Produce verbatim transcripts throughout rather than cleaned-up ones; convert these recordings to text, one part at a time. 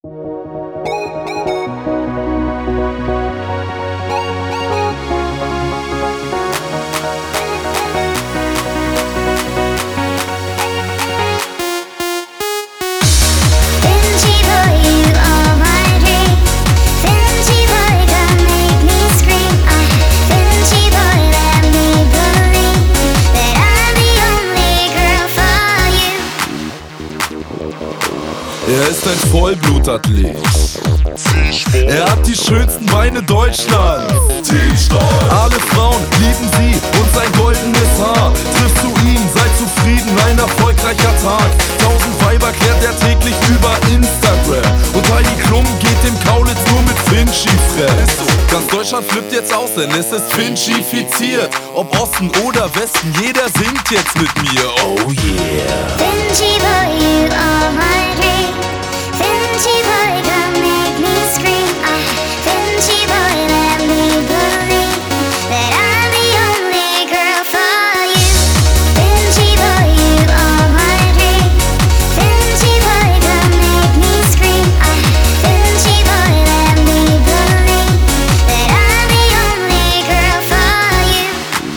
Er ist ein Vollblutathlet. Er hat die schönsten Beine Deutschlands. Alle Frauen lieben sie und sein goldenes Haar. Triffst du ihn, sei zufrieden, ein erfolgreicher Tag. Tausend Weiber klärt er täglich über Instagram. Und Heidi Klum geht dem Kaulitz nur mit Finchi fremd. Ganz Deutschland flippt jetzt aus, denn es ist Finchifiziert. Ob Osten oder Westen, jeder singt jetzt mit mir. Oh yeah. Finchi boy, you are my dream. Finchi boy, come make me scream. Ah, Finchi boy, let me believe that I'm the only girl for you. Finchi boy, you are my dream. Finchi boy, come make me scream. Ah, Finchi boy, let me believe that I'm the only girl for you.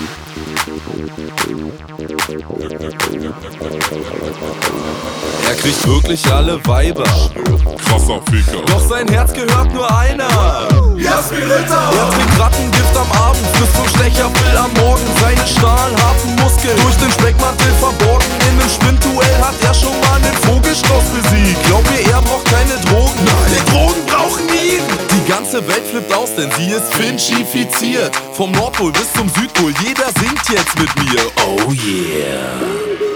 Er kriegt wirklich alle Weiber. Krasser Ficker. Doch sein Herz gehört nur einer. Jasmin Ritter. Er trinkt Rattengift am Abend, frisst so Schlecherpill am Morgen. Seine stahlharten Muskeln durch den Speckmantel verborgen. In einem Sprintduell hat er schon mal einen Vogelstrauß besiegt. Glaub mir, er braucht keine Drogen. Nein, die Drogen brauchen ihn. Die ganze Welt flippt aus, denn sie ist Finchifiziert. Vom Nordpol bis zum Südpol, jeder singt jetzt mit mir. Oh yeah.